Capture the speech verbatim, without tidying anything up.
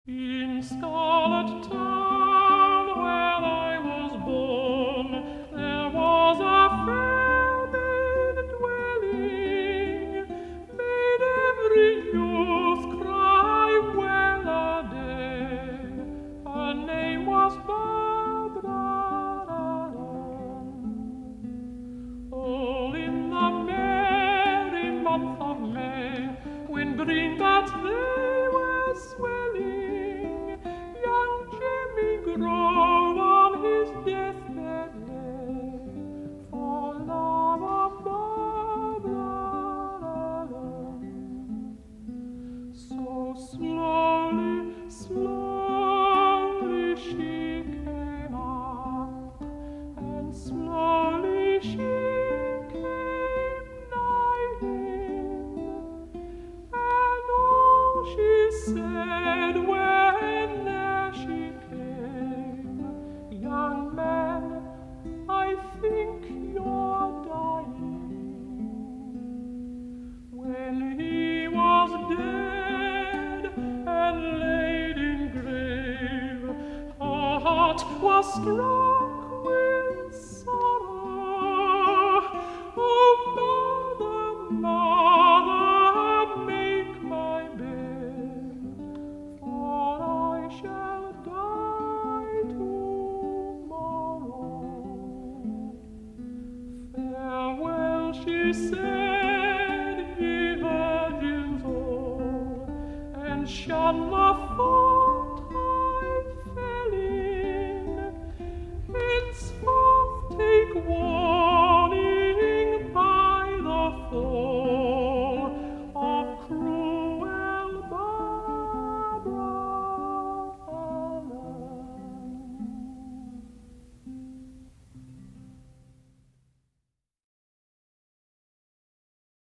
In Scarlet Town, where I was born, there was a fair maid dwelling, made every youth cry well-a-day. Her name was Barbara. All in the merry month of May, when greenbacks they were swelling, young Jimmy Grove on his deathbed lay, for love of Barbara. So slowly, slowly she came up, and slowly she came nigh him, and all she said when there she came, "Young man, I think you're dying." When he was dead and laid in grave, her heart was struck with sorrow. "Oh, mother, mother, make my bed, for I shall die tomorrow." "Farewell," she said, "ye virgins all, and shun the fault I fell in. Henceforth take warning